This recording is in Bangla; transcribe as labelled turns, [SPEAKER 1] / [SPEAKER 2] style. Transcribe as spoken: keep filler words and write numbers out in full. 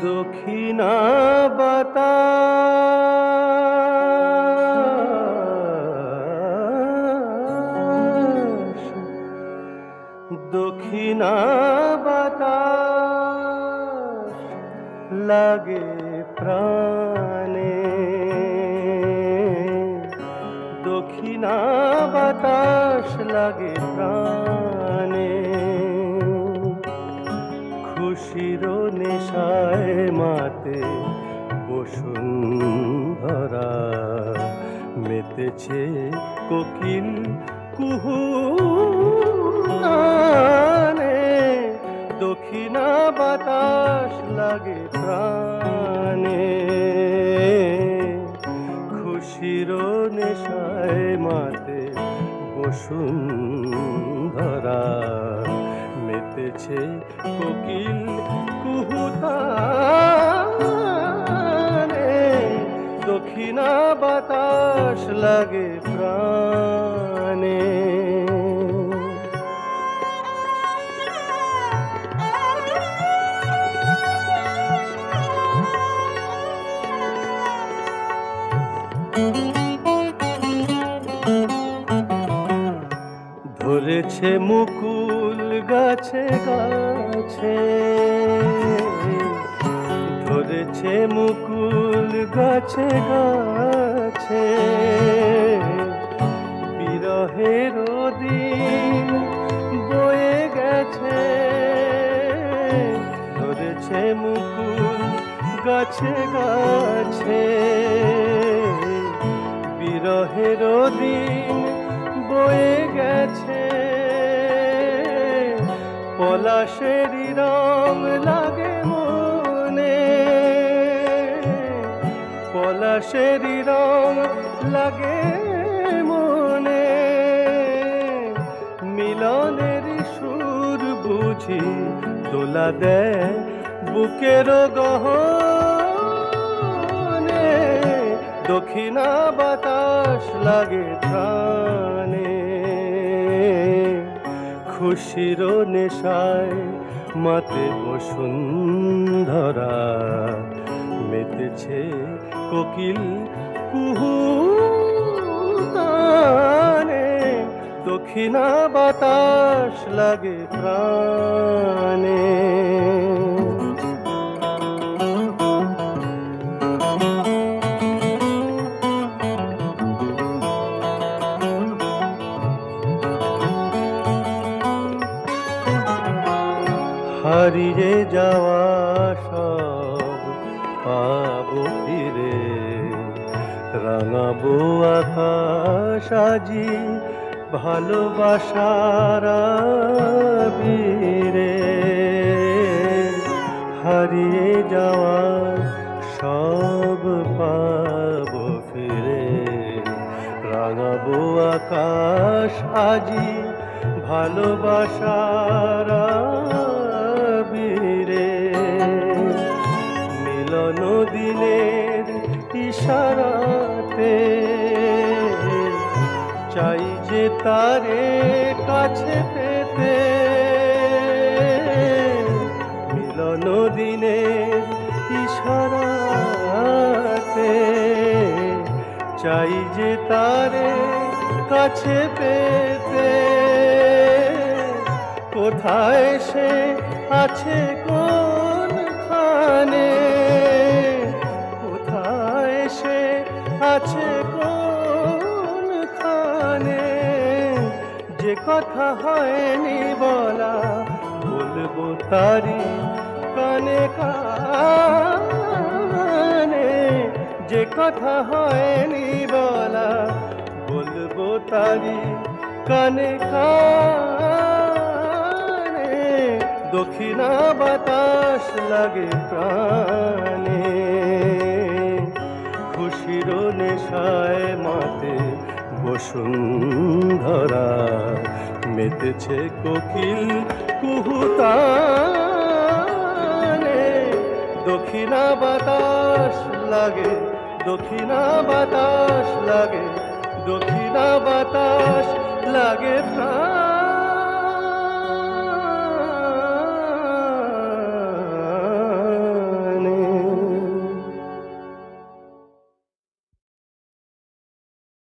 [SPEAKER 1] দক্ষিণা বাতাস দক্ষিণা বাতাস লাগে প্রাণে, দক্ষিণা বাতাস লাগে প্রাণে। খুশির নেশায় মাতে বসুন্ধরা, মেতেছে কোকিল কুহু গানে। দক্ষিণা বাতাস লাগে প্রাণে, খুশির নেশায় মাতে বসুন্ধরা, মেতেছে কোকিল কুহুতানে। দক্ষিণা বাতাস লাগে প্রাণে। ধরেছে মুকুল গাছে গাছে, ধরেছে মুকুল গাছে গাছে। বিরহের দিন বয়ে গেছে, ধরেছে মুকুল গাছে গাছে। বিরহের দিন বয়ে গেছে, পলাশেরই রং লাগে মনে, পলাশেরই রং লাগে মনে। মিলনেরই সুর বুঝি দোলা দেয় বুকের গহনে। দক্ষিণা বাতাস লাগে প্রাণে, খুশির নেশায় মাতে বসুন্ধরা, মেতেছে কোকিল কুহু গানে। দক্ষিণা বাতাস লাগে প্রাণে। হারিয়ে যাওয়া সব পাবো ফিরে, রাঙাবো আকাশ আজি ভালোবাসার আবিরে। হারিয়ে যাওয়া সব পাবো ফিরে, রাঙাবো আকাশ আজি ভালোবাসার আবিরে। মিলন দিনের ইশারাতে চাই যে তারে কাছে পেতে। মিলন দিনের ইশারাতে চাই যে তারে কাছে পেতে। কোথায় সে আছে কোনখানে, কোথায় সে আছে কোনখানে। যে কথা হয়নি বলা বলবো তারি কানে কানে। যে কথা হয়নি বলা বলবো তারি কানে কানে। দক্ষিণা বাতাস লাগে প্রাণে, খুশির নেশায় মাতে বসুন্ধরা, মেতেছে কোকিল কুহুতানে। দক্ষিণা বাতাস লাগে, দক্ষিণা বাতাস লাগে, দক্ষিণা বাতাস লাগে প্রাণ।